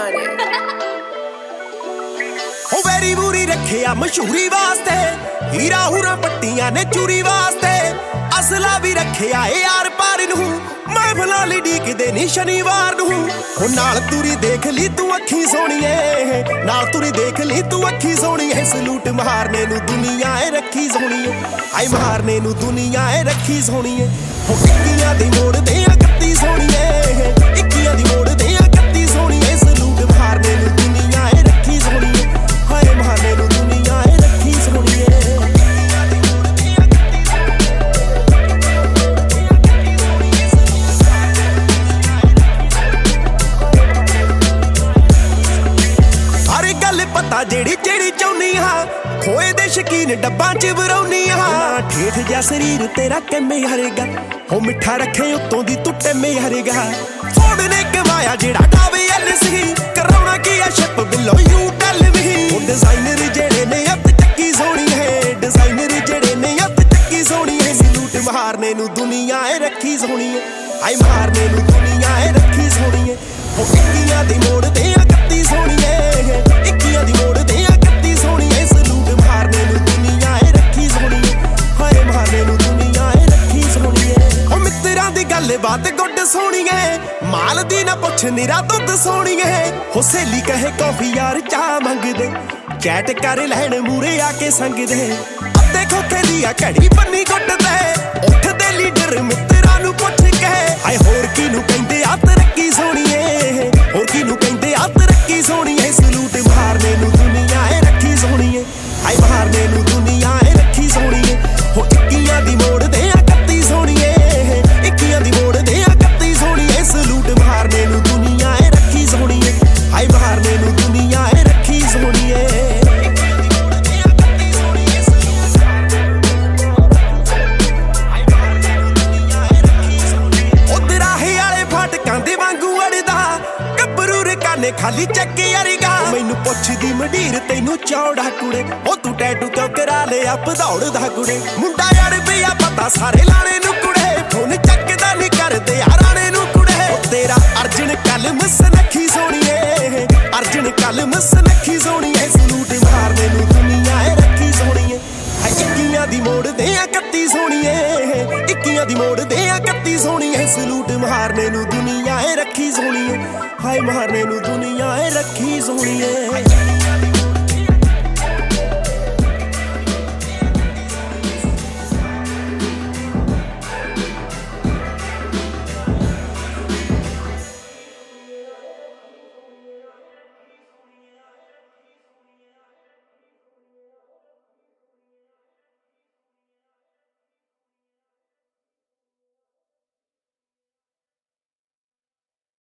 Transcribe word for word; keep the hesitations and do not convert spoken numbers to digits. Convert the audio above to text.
on it. हो very बुरी रखिया मशहूरी वास्ते, हीरा हुरा पट्टियां ने चूरी वास्ते, असला भी रखिया ए यार पार नूं, मैं भला लीक दे नी शनिवार नूं। हो नाल तुरी देख ली तू अखी सोहणीए, नाल तुरी देख ली तू अखी सोहणीए, सलूट मारने नूं दुनिया ए रखी सोहणीए, आई मारने नूं दुनिया ए रखी सोहणीए। हो इक्कियां दी मोड़ दे इकत्ती सोहणीए, इक्कियां दी मोड़ दे इकत्ती सोहणीए, सलूट मारने नूं दुनिया ए रखी सोहणीए, हाय मारने नूं दुनिया ए रखी सोहणीए। पता जेड़ी जेड़ी चाहुंदी हां, खोए दे शकीन डब्बां च वरौनी हां, ठेठ जा शरीर तेरा किवें हरेगा, हो मिठा रखे उत्तों दी तू टिमें हरेगा। फोड़ ने कमाया जेड़ा डावे एल सी, कराउणा की आ ship below you tell me. हो डिजाइनर जेड़े ने अत चक्की सोहणी है, डिजाइनर जेड़े ने अत चक्की सोहणी है, सलूट मारने नूं दुनिया ए रखी सोहणी है, हाय मारने नूं दुनिया ए रखी सोहणी है। हो इक्कियां दी मोड़ ते इकत्ती सोहणी है, इक्कियां दी मोड़ ते इकत्ती सोहणी है, सलूट मारने नूं दुनिया ए रखी सोहणी है, हाय मारने नूं दुनिया ए रखी सोहणी है। हो मित्तरां दी गल बात गुड सोहणी है, माल दी ना पुछ निरा दुध सोहणी है। हो सहेली कहे कॉफी यार चाह मंगदे, चैट कर लैण मूरे आके संगदे, अद्धे खोखे दी आ घड़ी बन्नी गुੱਟਦੇ, उठदे लीडर मित्तरां नूं पुछ के, हाय होर किनूं कहंदे आ तरक्की सोहणीए, होर किनूं कहंदे आ तरक्की सोहणीए, सलूट मारने नूं दुनिया ए रखी सोहणीए, हाय मारने नूं दुनिया ए रखी सोहणीए। हो इक्कियां दी मोड़ दे इकत्ती सोहणीए, इक्कियां दी मोड़ दे इकत्ती सोहणीए, सलूट मारने नूं दुनिया ए रखी सोहणीए, हाय मारने नूं दुनिया ए रखी सोहणीए। खाली चक्के यारीगा, मैनू पुछदी मंडीर तैनू चौड़ा कुड़े, ओ तू टैटू क्यों करा ले आप दौड़दा कुड़े, मुंडा यार पिया पता सारे लाने नू कुड़े, फोन चकदा नहीं करदे याराने नू कुड़े। तेरा अर्जन कलम सनखी सोहणीए, अर्जन कलम सनखी सोहणीए, सलूट मारने नू दुनिया ए रखी सोहणीए, हाय इक्कियां दी मोड़ दे इकत्ती सोहणीए, इक्कियां दी मोड़ दे इकत्ती सोहणीए, सलूट मारने नू दुनिया ए रखी सोहणीए, हाय मारने नूं दुनिया ए रखी सोहणीए।